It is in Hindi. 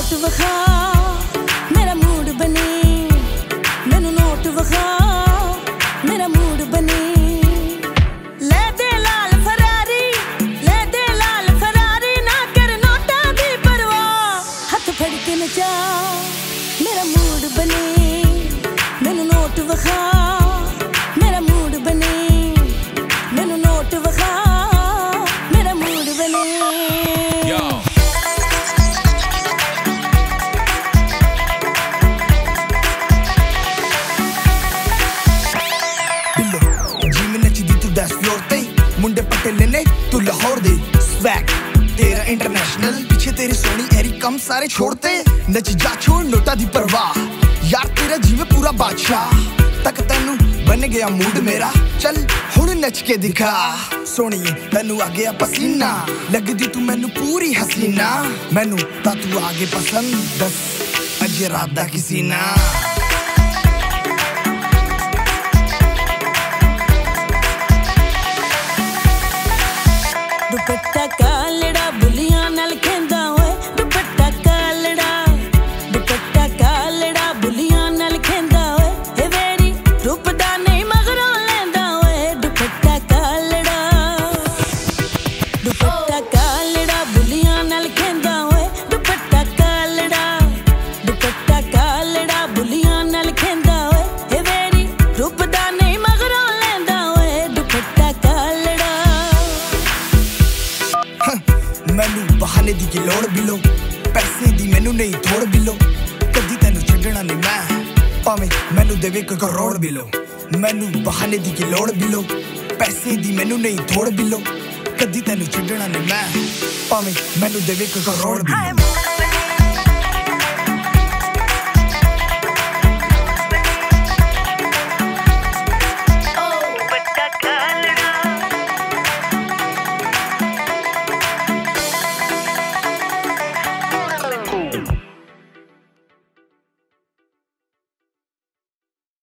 नोट विखा मेरा मूड बने मैनू नोट विखा मेरा मूड बने ले दे लाल फरारी ना कर नोटा दी परवाह हाथ फड़ के नचा मेरा मूड बने मैनू नोट विखा मेरा मूड बने मैनू नोट विखा मेरा मूड बने मुंडे पटेले ने तू लाहौर दे स्वैग तेरा इंटरनेशनल पीछे तेरी सोनी एरी कम सारे छोड़ते नच जा छोड़ नोटा दी परवाह यार तेरा जीवे पूरा बादशाह तक तैनू बन गया मूड मेरा चल हुण नच के दिखा सोनिए तैनू आ गया पसीना लगदी तू मैनू पूरी हसीना मैनू ता तू आगे पसंद दस अजे रात दा किसी ना दुपट्टा कालड़ा बुलियां नाल खेंदा ओए दुपट्टा कालड़ा बुलियां नाल खेंदा ओए ए वेरी रूप दा नहीं मगरों लेंदा ओए दुपट्टा कालड़ा बुलियां नाल खेंदा ओए दुपट्टा कालड़ा बुलियां नाल खेंदा ओए ए वेरी रूप दा नहीं मगरों लेंदा ओए दुपट्टा कालड़ा मैनू बहाने दी की लोड़ बिलो पैसे दी मैनू नहीं थोड़ बिलो कदी तैनू छड्डना नहीं मैं भावें मैनू देवे कोई करोड़ बिलो मैनू बहाने दी की लोड़ बिलो पैसे दी मैनू नहीं थोड़ बिलो कदी तैनू छड्डना नहीं मैं भावें मैनू देवे कोई करोड़ बिलो